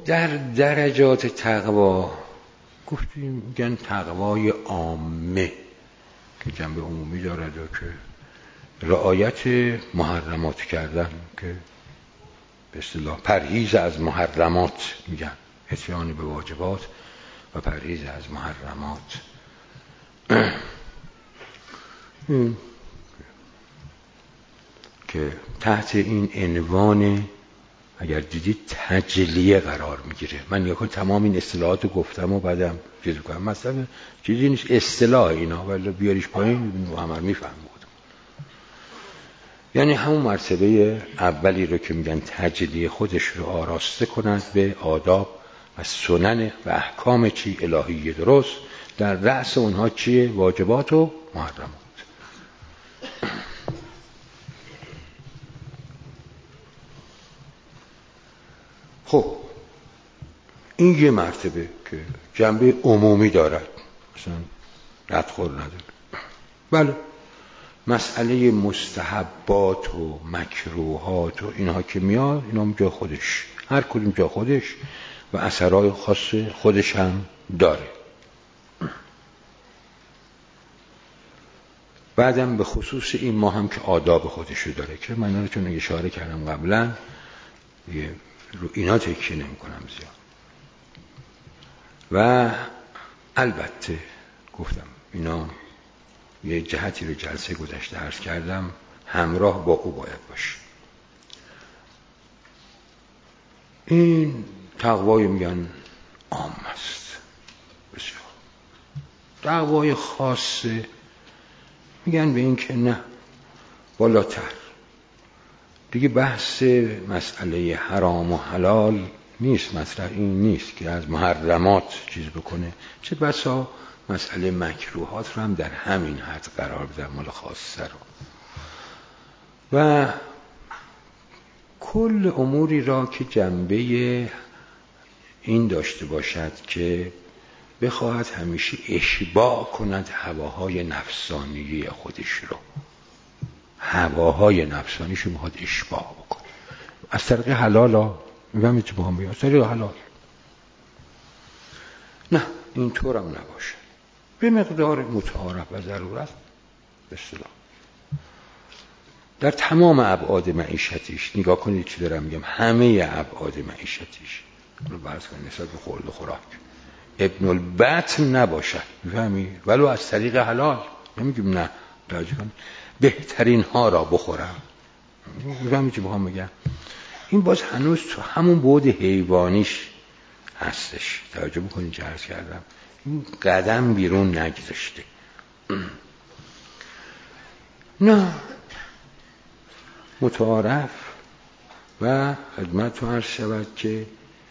در درجات تقوا گفتیم میگن تقوای عامه که جنبه عمومی دارد و که رعایت محرمات کردن، که به اصطلاح پرهیز از محرمات میگن، اتیان به واجبات و پرهیز از محرمات. که تحت این عنوان اگر دیدید تجلیه قرار میگیره. من یکم تمام این اصطلاحات رو گفتم و بعدم چیز کنم، مثلا چیزی نیست اصطلاح اینا، ولی بیاریش پایین همه میفهم بود. یعنی همون مرتبه اولی رو که میگن تجلیه، خودش رو آراسته کند به آداب و سنن و احکام چی الهی درست، در رأس اونها چیه؟ واجبات و محرمات. خب این یه مرتبه که جنبه عمومی دارد، مثلا ردخور نداره. بله مسئله مستحبات و مکروهات و اینها که میاد، اینا هم جا خودش، هر کدوم جا خودش و اثرهای خاص خودش هم داره. بعدم به خصوص این ما هم که آداب خودشو داره که من چون اشاره کردم قبلا رو اینا تکیه نمی کنم زیاد. و البته گفتم اینا یه جهتی رو جلسه گذشته عرض کردم، همراه با او باید باشه. این تقوای میگن عام است، بسیار. تقوای خاصه میگن به این که نه، بالاتر دیگه بحث مسئله حرام و حلال نیست، مطرح این نیست که از محرمات چیز بکنه، چه بسا مسئله مکروهات رو هم در همین حد قرار بده، مال خاصه رو. و کل اموری را که جنبه این داشته باشد که بخواهد همیشه اشباع کند هواهای نفسانی خودش رو، هواهای نفسانیش رو میخواد اشباع بکنه از طریق حلال ها، میگم چه بخوام بگم از طریق حلال. نه اینطور هم نباشه، به مقدار متعارف و ضرورت به اصطلاح در تمام ابعاد معیشتیش. نگاه کنید چی دارم میگم، همه ابعاد معیشتیش رو بحث کنید نسبت به خورد و خوراک ابن البطن نباشد، میفهمی؟ ولو از طریق حلال، نمیگیم نه، توجه کنید بهترین ها را بخورم، میفهمی چی بخوام بگم؟ این باز هنوز تو همون بعد حیوانیش هستش. توجه بکنید چه عرض کردم، این قدم بیرون نگذاشته. نه متعارف و خدمت تو عرض شود که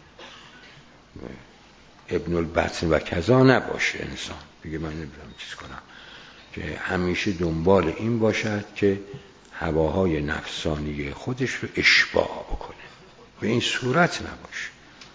ابن البطن و کذا نباشه انسان، بگه من نمیدونم چیز کنم، که همیشه دنبال این باشد که هواهای نفسانی خودش رو اشباع بکنه، به این صورت نباشه.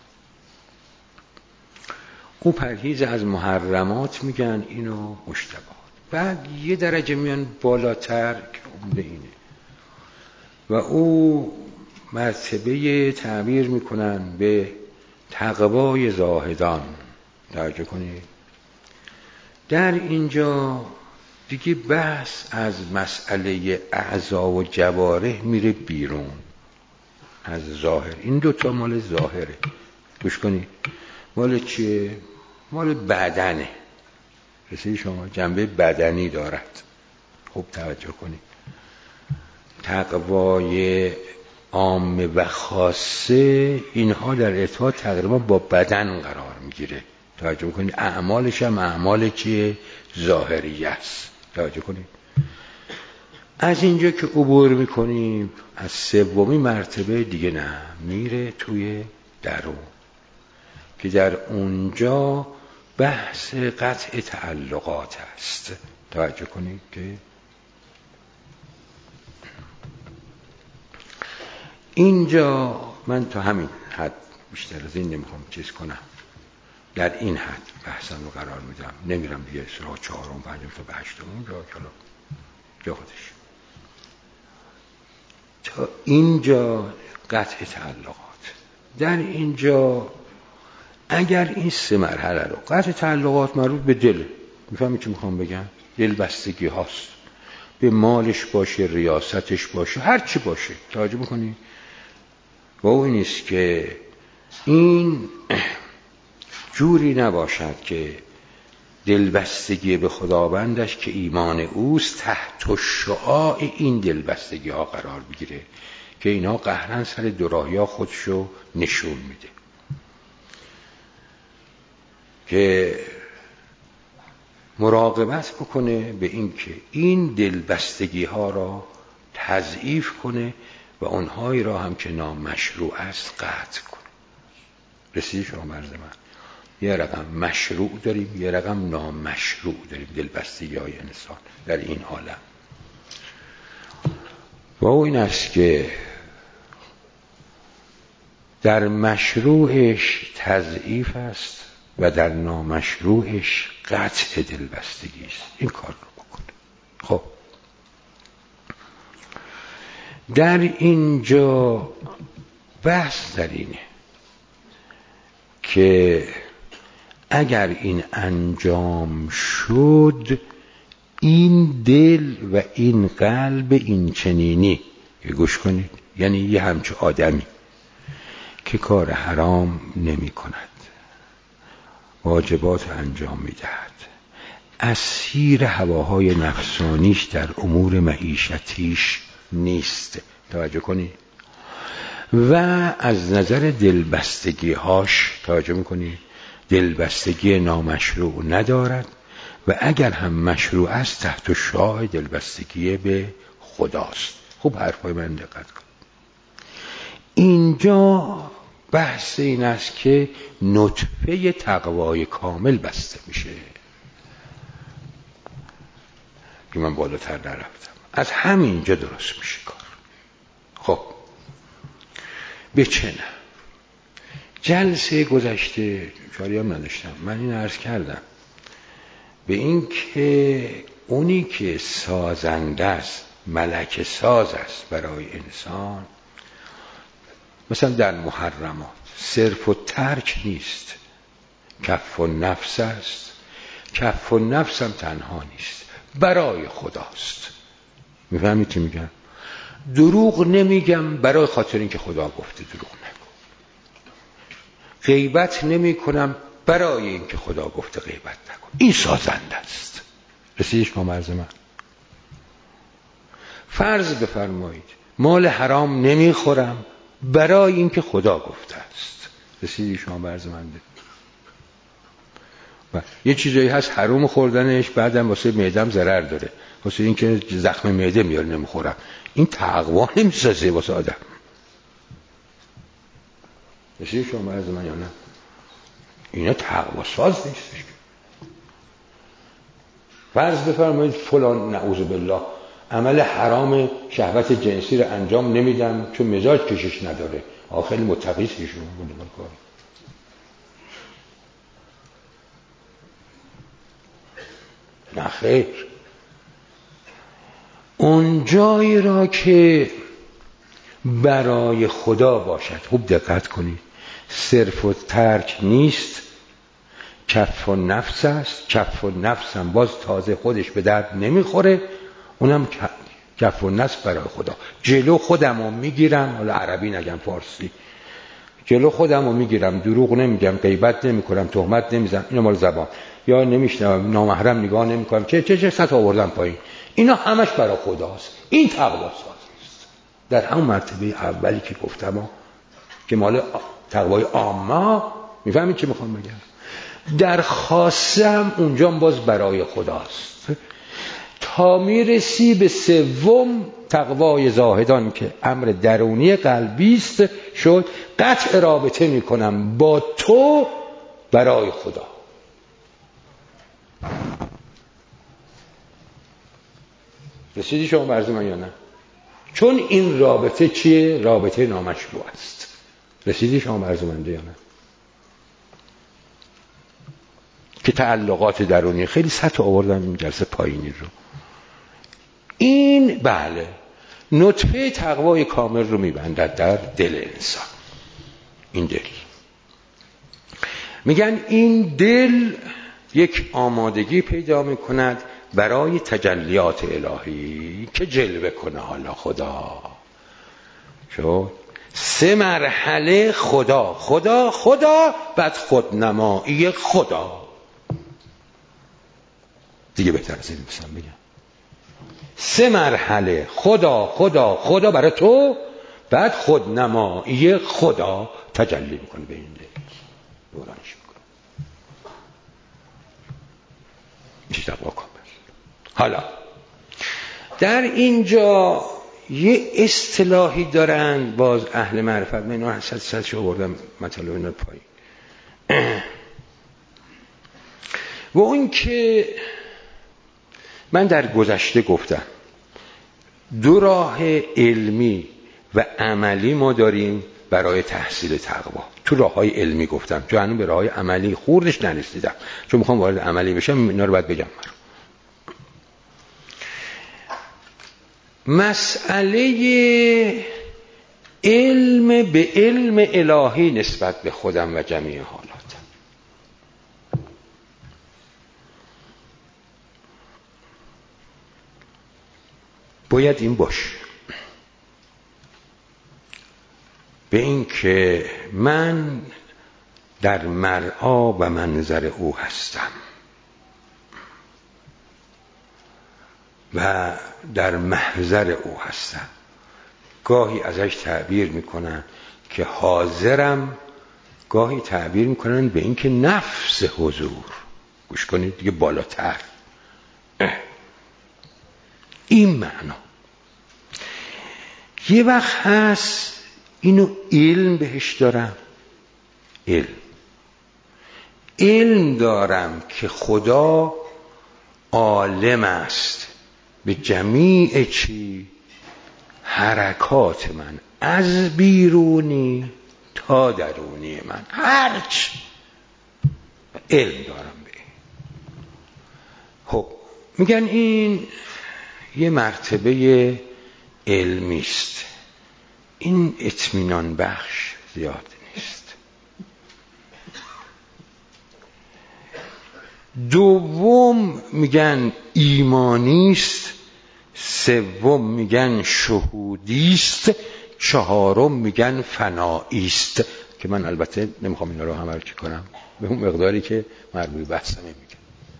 او پرهیز از محرمات میگن اینو مشتبهات. بعد یه درجه میان بالاتر که عمده اینه و او مرتبه تعبیر میکنن به تقوای زاهدان. توجه کنید در اینجا دیگه بحث از مسئله اعضا و جوارح میره بیرون از ظاهر. این دوتا مال ظاهره، گوش کنید. مال چیه؟ مال بدنه، رسید شما جنبه بدنی دارد. خوب توجه کنید، تقوای عام و خاصه اینها در ارتباط تقریبا با بدن قرار میگیره. توجه کنید اعمالش هم اعمال چیه؟ ظاهری است. توجه کنید از اینجا که عبور میکنیم از سومی مرتبه دیگه نه، میره توی درون که در اونجا بحث قطع تعلقات است. توجه کنید که اینجا من تا همین حد بیشتر از این نمیخوام چیز کنم، در این حد بحثم رو قرار میدم، نمیرم دیگه سراغ چهارم پنجم تا به هشتم، جا خودش. تا اینجا قطع تعلقات. در اینجا اگر این 3 مرحله رو، قطع تعلقات مربوط به دل، میفهمی چی میخوام بگم؟ دلبستگی هاست، به مالش باشه، ریاستش باشه، هر چی باشه، توجه میکنی؟ و اون نیست که این جوری نباشد که دلبستگی به خداوندش که ایمان اوست تحت شعاع این دلبستگی ها قرار بگیره که اینا قهرن سر دوراهی ها خودشو نشون میده، که مراقبت بکنه به این که این دلبستگی ها را تضعیف کنه و اونهایی را هم که نامشروع است قطع کنه. رسیدی شما مرز من؟ یه رقم مشروع داریم، یه رقم نامشروع داریم، دلبستگی های انسان در این عالم. و این است که در مشروعش تضعیف است و در نامشروعش قطع دلبستگی است. این کار رو بکن. خب در اینجا بحث در اینه که اگر این انجام شد، این دل و این قلب این چنینی، گوش کنید، یعنی یه همچه آدمی که کار حرام نمی کند، واجبات انجام می دهد، اسیر هواهای نفسانیش در امور معیشتیش نیست، توجه کنید، و از نظر دلبستگی هاش، توجه میکنید، دلبستگی نامشروع ندارد و اگر هم مشروع است تحت شعاع دلبستگی به خداست. خوب حرفای من دقت کن. اینجا بحث این است که نطفه تقوای کامل بسته میشه، که من بالاتر نرفتم، از همینجا درست میشه کار. خب به چه نه؟ جلسه گذشته چاری هم نداشتم، من این عرض کردم به این که اونی که سازنده است، ملک ساز است برای انسان، مثلا در محرمات صرف و ترک نیست، کف و نفس است. کف و نفس هم تنها نیست، برای خداست. میفهمید چی میگم؟ دروغ نمیگم برای خاطر اینکه خدا گفته دروغ نگو، غیبت نمی کنم برای اینکه خدا گفته غیبت نکن. این سازنده است. رسیدش ما مرز من؟ فرض بفرمایید مال حرام نمیخورم برای اینکه خدا گفته است. رسیدی شما مرز من؟ یه چیزایی هست حرام خوردنش، بعدم واسه معدم ضرر داره، واسه اینکه زخم معده میاره نمیخورم. این تقوا نمیسازه واسه آدم. رسیدی شما مرز من یا نه؟ اینا تقوا ساز نیستش. فرض بفرمایید فلان نعوذ بالله عمل حرام شهوت جنسی رو انجام نمیدم چون مزاج کشش نداره، خیلی متقی ایشون بودن کار. نه خیر، اون جایی را که برای خدا باشد، خوب دقت کنید، صرف و ترک نیست، کف و نفس است. کف و نفس هم باز تازه خودش به درد نمیخوره، اونم کف و نفس برای خدا. جلو خودم رو میگیرم، حالا عربی نگم فارسی، جلو خودم رو میگیرم، دروغ نمیگم، غیبت نمیکنم، تهمت نمیزنم، اینا مال زبان، یا نمیشنم، نامحرم نگاه نمیکنم، چه سطح آوردم پایین، اینا همش برای خداست. این تقوا سازیست. در همون مرتبه اولی که گفتم که مال تقوای عامه، میفهمید چی میخوام بگم؟ در خاصه هم اونجا باز برای خداست، تا میرسی به سوم تقوای زاهدان که امر درونی قلبی است، شد قطع رابطه میکنم با تو برای خدا. رسیدی شما برز من یا نه؟ چون این رابطه چیه؟ رابطه نامشروع است. رسیدی شما برز من یا نه؟ که تعلقات درونی خیلی سطح آوردن این جلسه پایینی رو. این بله نطفه تقوای کامل رو میبندد در دل انسان. این دل میگن این دل یک آمادگی پیدا میکند برای تجلیات الهی که جلوه کنه حالا خدا. شد 3 مرحله خدا خدا خدا، بعد خودنمایی خدا. دیگه بهتر از این میتونم بگم 3 مرحله خدا خدا خدا برای تو، بعد خودنمایی خدا تجلی میکنه به این دل، دورانش میکنه. میشه تقوا کامل. حالا در اینجا یه اصطلاحی دارن باز اهل معرفت، من اینا حسد آوردم مطالب اینا پایین، و اون که من در گذشته گفتم 2 راه علمی و عملی ما داریم برای تحصیل تقوا. تو راه‌های علمی گفتم، چون هنوز به راه‌های عملی خوردش نرسیدم، چون میخوام وارد عملی بشم اینا رو باید بگم. مسئله علم به علم الهی نسبت به خودم و جمیع حالاتم. باید این باشه به این که من در مرعا و منظر او هستم و در محضر او هستم. گاهی ازش تعبیر میکنن که حاضرم، گاهی تعبیر میکنن به این که نفس حضور. گوش کنید دیگه بالاتر این معنا. یه وقت هست اینو علم بهش دارم، علم دارم که خدا عالم است به جمیع چی؟ حرکات من، از بیرونی تا درونی من، هرچ علم دارم به این. خب میگن این یه مرتبه علمی است، این اطمینان بخش زیاد نیست. دوم میگن ایمانی است، سوم میگن شهودی است، چهارم میگن فنایی است، که من البته نمیخوام اینا رو همه رو چی کنم، به اون مقداری که مربوط بحثمه میگن.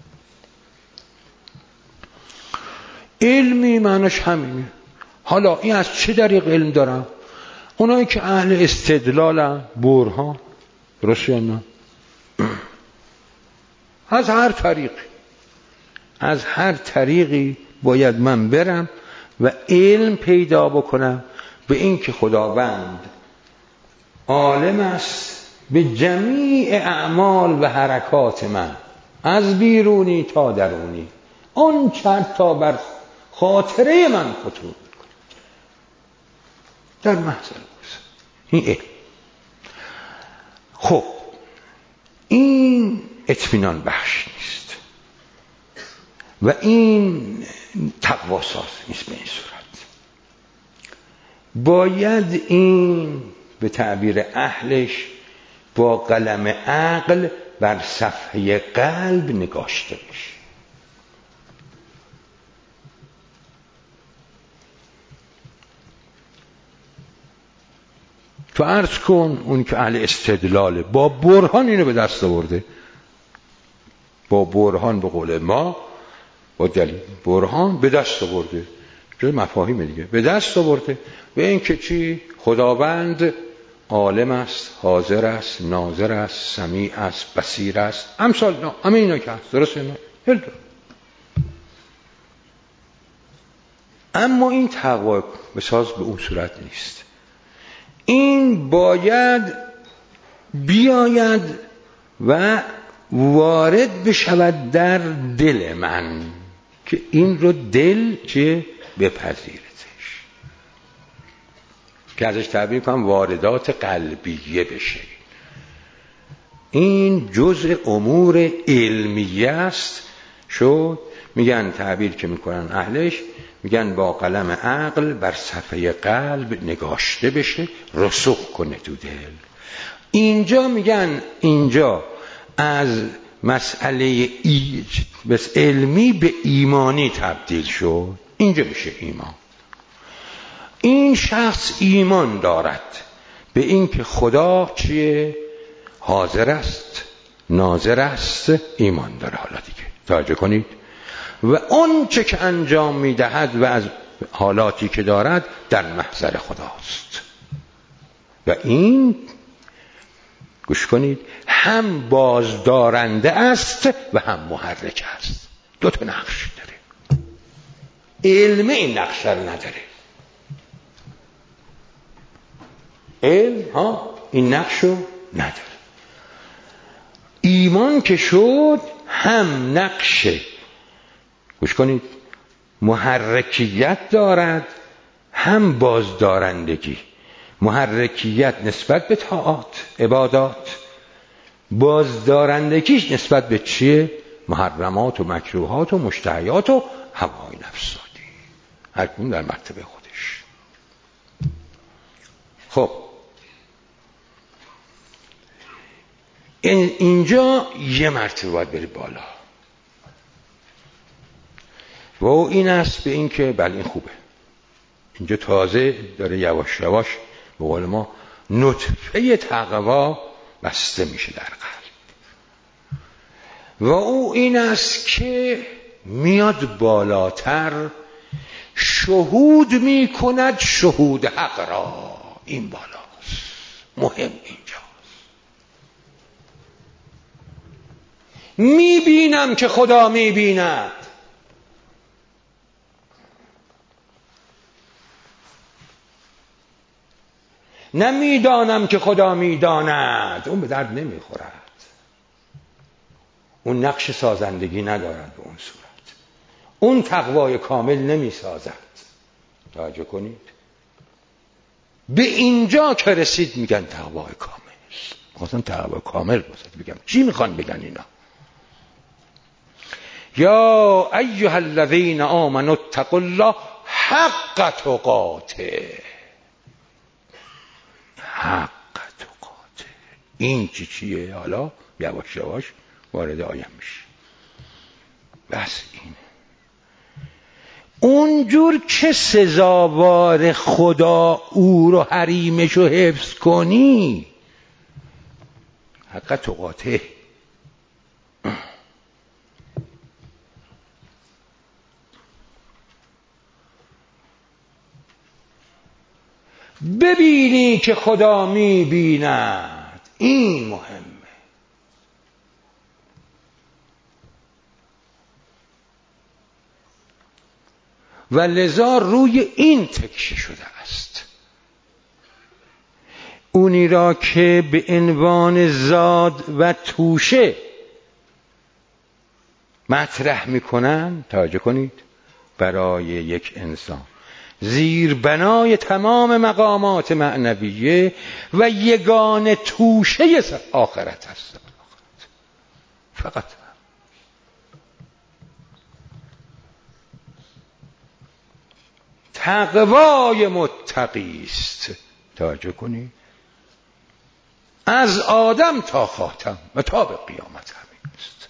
علمی معناش همینه. حالا این از چه طریق علم دارم؟ اونایی که اهل استدلالن، برهان، درست یا نه؟ از هر طریقی باید من برم و علم پیدا بکنم به این که خداوند عالم است به جمیع اعمال و حرکات من، از بیرونی تا درونی، آن چند تا بر خاطره من خطور میکنه در محضر اوست. این علم. خب این اطمینان بخش نیست و این تقوا ساز نیست. به این صورت باید این به تعبیر اهلش با قلم عقل بر صفحه قلب نگاشته بشه. تو عرض کن اون که اهل استدلاله با برهان اینو به دست آورده، با برهان، به قول ما با دلیل برهان به دست آورده، جز مفاهیم دیگه به دست آورده به این که چی؟ خداوند عالم است، حاضر است، ناظر است، سمیع است، بصیر است، امثال همه اینا که هست. درسته اینا؟ اما این تقوا بساز به اون صورت نیست. این باید بیاید و وارد بشود در دل من که این رو دل چه بپذیرتش، که ازش تعبیر کنم واردات قلبیه بشه. این جزء امور علمیه است. شد میگن تعبیر که میکنن اهلش، میگن با قلم عقل بر صفحه قلب نگاشته بشه، رسوخ کنه تو دل. اینجا میگن اینجا از مسئله علمی به ایمانی تبدیل شد، اینجا میشه ایمان. این شخص ایمان دارد به این که خدا چیه؟ حاضر است، ناظر است، ایمان داره. حالا دیگه توجه کنید، و اون چه که انجام میدهد و از حالاتی که دارد در محضر خداست. و این گوش کنید هم بازدارنده است و هم محرک است. دو تا نقش داره. علم این نقش رو نداره. علم این نقش رو نداره. ایمان که شد هم نقش، گوش کنید، محرکیت دارد، هم بازدارندگی. محرکیت نسبت به طاعات، عبادات، بازدارندگیش نسبت به چیه؟ محرمات و مکروهات و مشتهیات و هوای نفسانی، هر کدوم در مرتبه خودش. خب اینجا یه مرتبه باید بری بالا و این است به این که بله این خوبه. اینجا تازه داره یواش یواش به قول ما نطفه تقوا بسته میشه در قلب و او این است که میاد بالاتر، شهود میکند شهود حق را. این بالاست، مهم اینجاست. میبینم که خدا میبیند، نمیدانم که خدا میداند. اون به درد نمیخورد، اون نقش سازندگی ندارد. به اون صورت اون تقوای کامل نمیسازد. توجه کنید، به اینجا که رسید میگن تقوای کامل. خواستم تقوای کامل باشد بگم چی میخوان بگن اینا؟ یا ایها الذین آمنوا اتقوا الله حق تقاته. حق تقاته این چیه؟ حالا یواش یواش وارد آیه میشه. بس این اونجور که سزاوار خدا او رو حریمش رو حفظ کنی، حق تقاته. ببینی که خدا میبیند، این مهمه. و لذا روی این تکیه شده است. اونی را که به عنوان زاد و توشه مطرح میکنن، توجه کنید، برای یک انسان زیر بنای تمام مقامات معنویه و یگانه توشه آخرت هست. فقط تقوای متقی است. توجه کنید، از آدم تا خاتم و تا به قیامت همین است.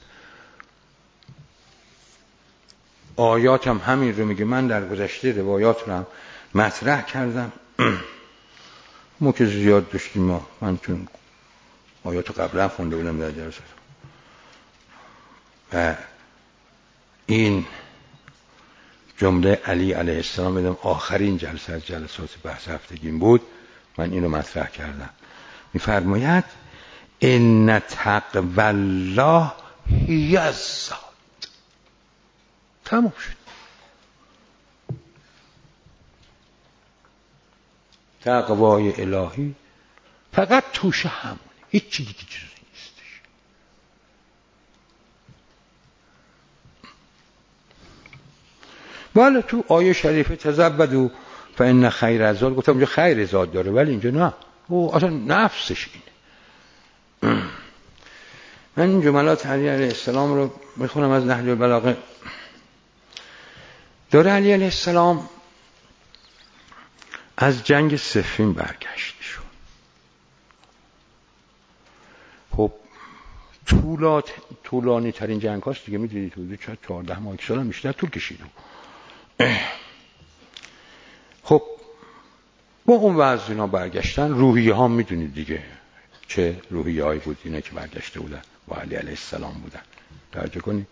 آیات هم همین رو میگه. من در گذشته روایات رو هم مطرح کردم. ما که زیاد داشتیم، من چون آیات قبلا خونده بودم در جلسه و این جمله علی علیه السلام بدم آخرین جلسه از جلسات بحث هفتگیم بود، من اینو مطرح کردم. میفرماید ان تقوی الله هی الزاد. تمام شد. تقوای الهی فقط توشه همونه، هیچ چیزی دیگه چیزی نیستش. بله تو آیه شریفه تزودوا فان خیر الزاد، گفتم اونجا خیر زاد داره ولی اینجا نه، او اصلا نفسش اینه. من این جملات علی علیه السلام رو میخونم از نهج البلاغه. داره علی علیه السلام از جنگ صفین برگشت شد. خب طولانی ترین جنگ هاست دیگه، میدونید حدود 14 ماه سال هم بیشتر طول کشید. خب با اون وضع اینا برگشتن. روحیه ها میدونید دیگه چه روحیه هایی بود اینا که برگشته بودن با علی علیه السلام بودن. توجه کنید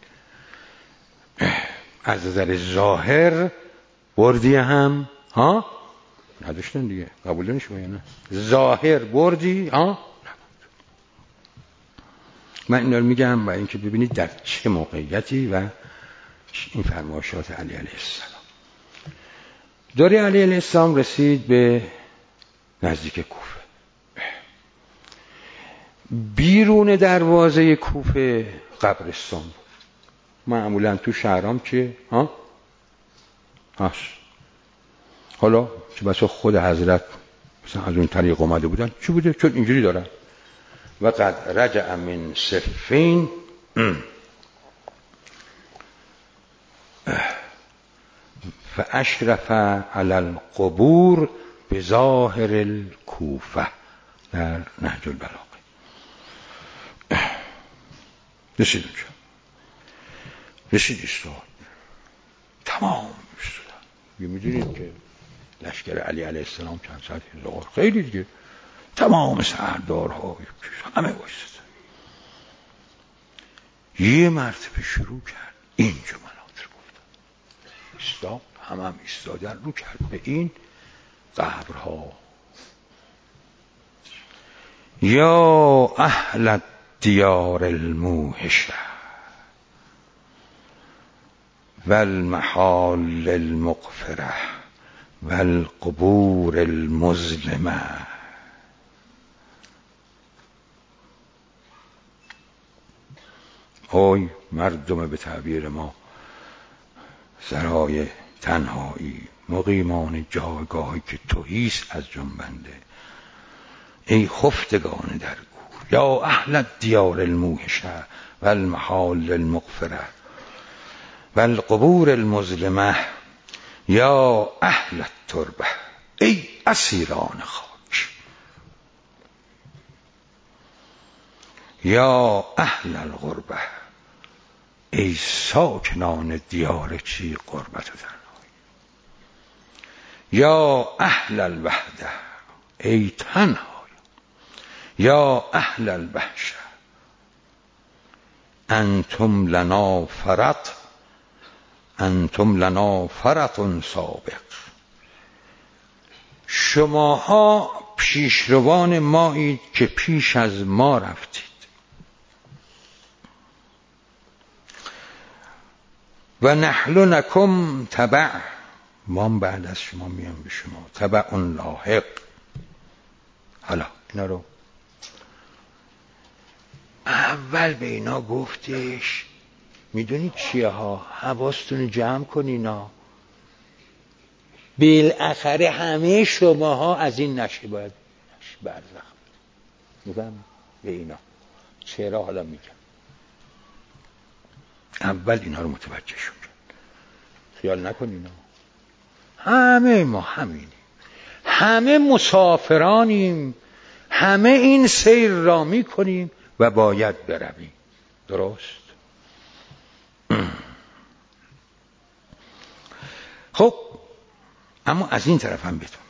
از نظر ظاهر بردی هم نداشتن دیگه، قبول نمیشه یا نه؟ ظاهر بردی من اینا رو میگم برای اینکه ببینید در چه موقعیتی و این فرمایشات علی علیه السلام. دوره علی علیه السلام رسید به نزدیک کوفه. بیرون دروازه کوفه قبرستان بود. معمولا تو شهرام چه هست. حالا چه بسا خود حضرت مثلا از اون طریق اومده بودن چی بوده؟ چون اینجوری دارن و قد رجع من صفین فاشرف علی القبور بظاهر الکوفه در نهج البلاغه. رسید اونجا، رسید ایستاد، تمام ایستادن. میدونید که لشکر علی علیه السلام چند صد هزار، خیلی دیگه، تمام سردارها همه وایستادن. یه مرتبه شروع کرد این جملات رو گفتن. ایستاد، هم ایستادن، رو کرد به این قبرها: یا اهل دیار الموحشه والمحال المغفره والقبور المظلمه. اوی مردم به تعبیر ما سرای تنهایی، مقیمان جایگاهی که تهیست از جنبنده، ای خفتگان در گور. یا اهل دیار الموحشه والمحال المغفره والقبور المظلمه. یا اهل التربه، ای اسیران خاک. یا اهل الغربه، ای ساکنان دیار چی غربت و تنهایی. یا اهل الوحده، ای تنها. یا اهل الوحشه، انتم لنا فرط، انتم لنا فرط سابق. شماها پیشروان مایید که پیش از ما رفتید. و نحن لکم تبع، ما بعد از شما میام به شما تبع لاحق. حالا اینا رو اول به اینا گفتش میدونید چیه ها، حواستون جمع کنینا، بالاخره همه شماها از این نشه باید برزخ. میگم به اینا چرا، حالا میگم اول اینا رو متوجه شد. خیال نکنینا، همه ما همینیم، همه مسافرانیم، همه این سیر را میکنیم و باید برویم. درست؟ خب اما از این طرف هم بدونید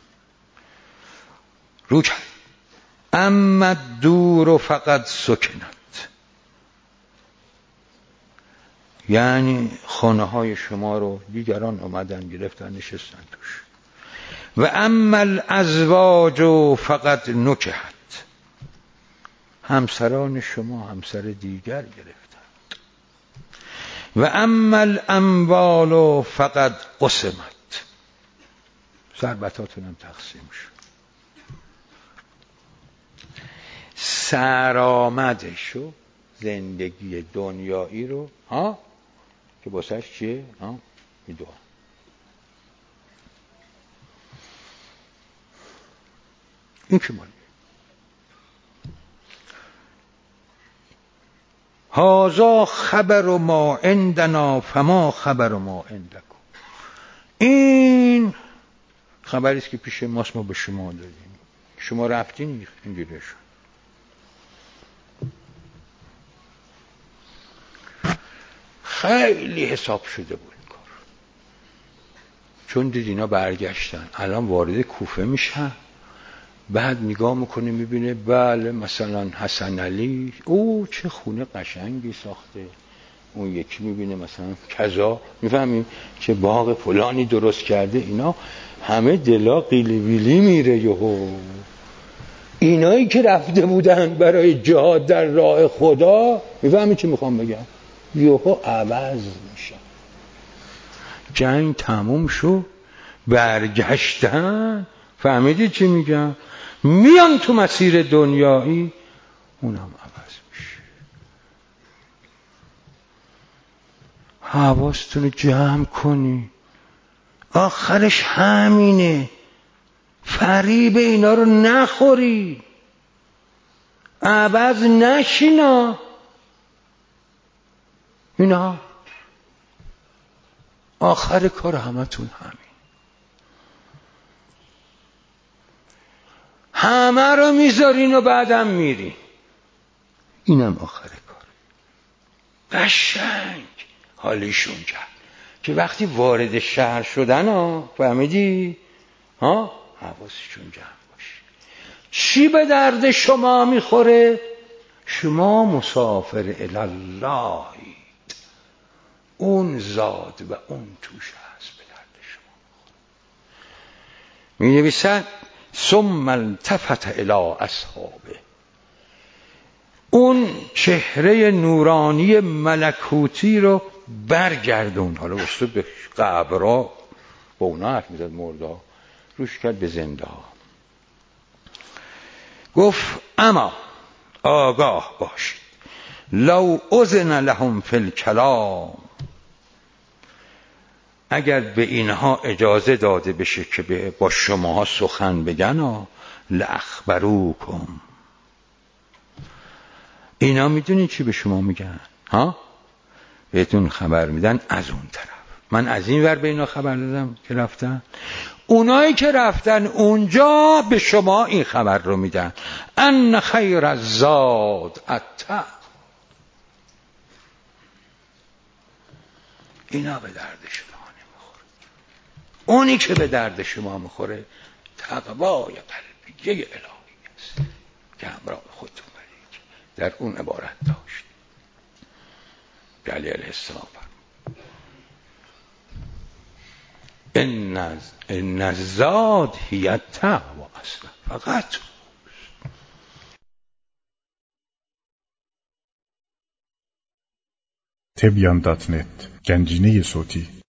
رو کرد اما دور فقط سکنت، یعنی خانه های شما رو دیگران اومدن گرفتن نشستن توش. و اما الازواج فقط نکهت، همسران شما همسر دیگر گرفتن. و اما الاموال فقط قسمت، ثروتاتون هم تقسیم شد. سرآمدشو زندگی دنیایی رو که باسش چیه میدون. این که مالی هازا خبر ما عندنا فما خبر ما عندکم. این خبری است که پیش ماست، ما به شما دادیم، شما رفتین اینجوری شد. خیلی حساب شده بود این کار. چون دید اینا برگشتن، الان وارد کوفه میشن، بعد نگاه میکنه میبینه بله مثلا حسن علی او چه خونه قشنگی ساخته، اون یکی میبینه مثلا کذا، میفهمیم چه باغ فلانی درست کرده، اینا همه دلا قیلی ویلی میره. یهو اینایی که رفته بودن برای جهاد در راه خدا، میفهمیم چی میخوام بگم، یهو عوض میشن. جنگ تموم شد، برگشتن، فهمیدی چی میگم، میان تو مسیر دنیایی، اونم عوض میشه. حواستون رو جمع کنی، آخرش همینه. فریب اینا رو نخوری، عوض نشینا. اینا آخر کار همتون همین. همه رو میذارین و بعدم میرین، اینم آخر کار. قشنگ حالیشون کرد که وقتی وارد شهر شدن ها، فهمیدی؟ ها، حواسشون جمع باشه. چی به درد شما میخوره؟ شما مسافر الاللهید، اون زاد و اون توش هست به درد شما میخوره. می نویسن ثم التفت الی اصحابه، اون چهره نورانی ملکوتی رو برگردون. حالا واسه به قبرها با اونا حرف میزد، مردا روش کرد به زنده ها. گفت اما آگاه باشید، لو اذن لهم فی الکلام، اگر به اینها اجازه داده بشه که با شما سخن بگن، لاخبروکم، اینا میدونین چی به شما میگن؟ ها، بهتون خبر میدن از اون طرف. من از این ور به اینا خبر دادم که رفتن، اونایی که رفتن اونجا به شما این خبر رو میدن، ان خیر الزاد التقوا. اینا به درد شما نمیخوره. اونی که به درد شما میخوره تقوای قلبیه الهی است که همراه خودتون برید. در اون عبارت داشت علی علیه السلام ان الزاد هی التقوا اصلا، فقط تبیان.net گنجینه صوتی